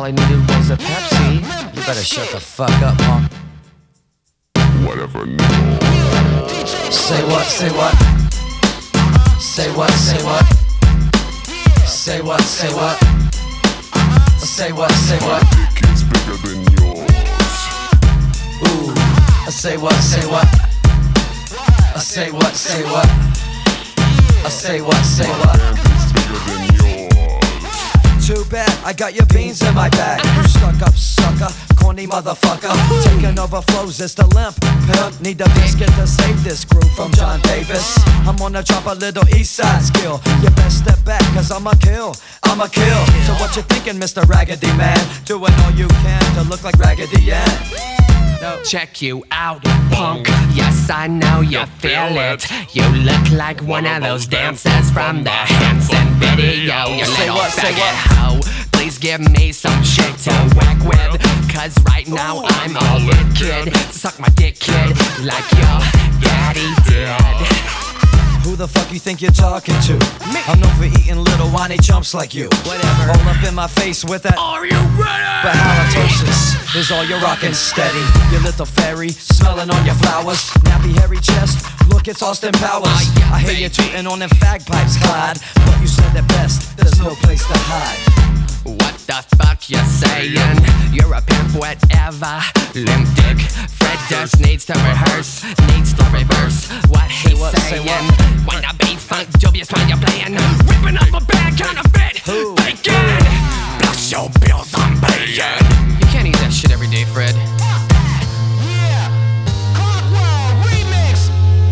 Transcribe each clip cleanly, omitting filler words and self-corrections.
I needed was a Pepsi. You better shut the fuck up, punk. Whatever, no. Say what, say what? Say what, say what? Say what, say what? Say what, say what? My dick is bigger than yours. Ooh, say what, say what? Say what, say what? Say what, say what? My hand is bigger than yours. Too bad, I got your beans in my bag. You stuck up sucker, corny motherfucker. Taking over flows, it's the limp pimp. Need a biscuit to save this group from John Davis. I'm gonna drop a little east side skill. You best step back, cause I'ma kill. So what you thinking, Mr. Raggedy Man? Doing all you can to look like Raggedy Ann. No. Check you out, punk. Yes, I know you feel it. You look like one of those dancers from the Hanson video. You little faggot hoe. Please give me some shit to whack with. Cause right now I'm a hit kid. Suck my dick, kid, like your daddy did. Who the fuck you think you're talking to? Me. I'm known for eating little whiny chumps like you. Whatever. All up in my face with that. Are you ready? But halitosis is all you're rockin' steady. You little fairy, smelling on your flowers. Nappy hairy chest, look it's Austin Powers. Yeah, I hear you tootin' on them fag pipes, Clyde. But you said it best, there's no place to hide. What the fuck you saying? You're a pimp, whatever. Limp dick. Fred just needs to rehearse, needs to reverse what he's saying. When the beat funk dubious when you're playing, ripping up a bad counterfeit, bacon. Plus your bills I'm paying. You can't eat that shit every day, Fred. Yeah, Clockwork remix.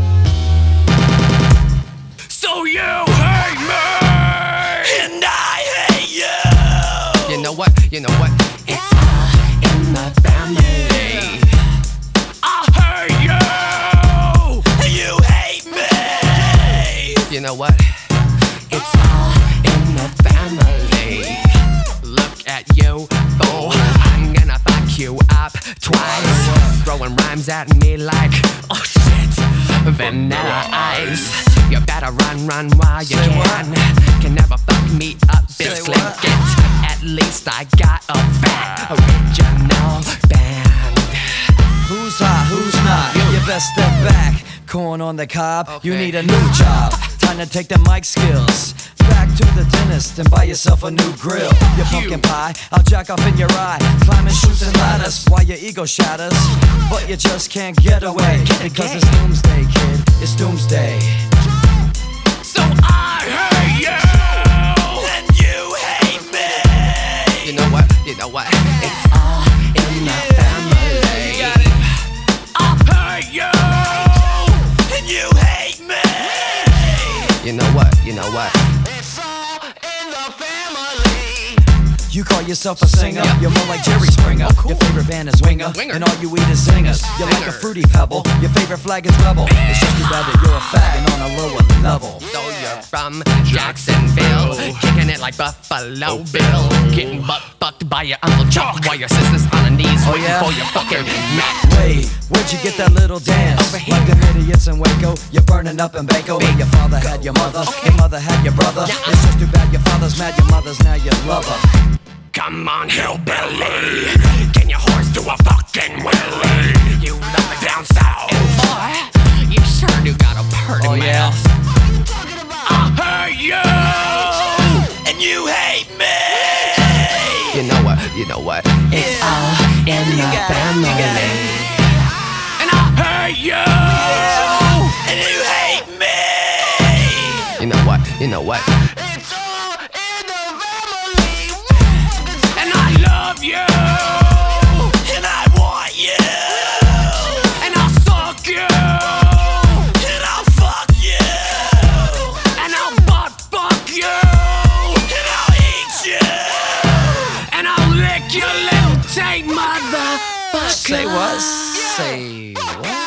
So you hate me, and I hate you. You know what? You know what? It's all in the family. I hate you, and you hate me. You know what? It's all in the family. Look at you, fool. I'm gonna fuck you up twice. Throwing rhymes at me like, oh shit, vanilla ice. You better run while you can never fuck me up, bitch. Click it. At least I got a fat original band. Who's hot, who's not? You best step back. Corn on the cob, you need a new job. Time to take the mic skills back to the dentist and buy yourself a new grill. You pumpkin pie, I'll jack off in your eye. Climbing chutes and ladders while your ego shatters. But you just can't get away, because it's doomsday, kid. It's doomsday. So I hate you, and you hate me. You know what? You know what? It's all in the family. I hate you, and you hate me. You know what? You know what? It's all in the family. You call yourself a singer, you're more like Jerry Springer. Your favorite band is Winger, and all you eat is singers. You're like a fruity pebble, your favorite flag is Rebel. It's just too bad that you're a fag and on a lower level. So you're from Jacksonville, kicking it like Buffalo Bill, getting butt fucked by your Uncle Chuck while your sister's on her knees waiting for your fucking Mac. Wait, where'd you get that little dance? Like them idiots in Waco, you're burning up in Baco. Where your father had your mother, your mother had your brother. It's just too bad your father's mad, your mother's now your lover. Come on, hillbilly, can your horse do a fucking wheelie? You love it down south, boy, you sure do got a pretty mouth. I hate you, and you hate me. You know what? You know what? It's all in the family. And I hate you, and you hate me. You know what? You know what? It's all in the family. And I love you, and I want you, and I'll suck you, and I'll fuck you, and I'll butt fuck you, and I'll eat you, and I'll lick your little taint, motherfucker. Say what? Say what?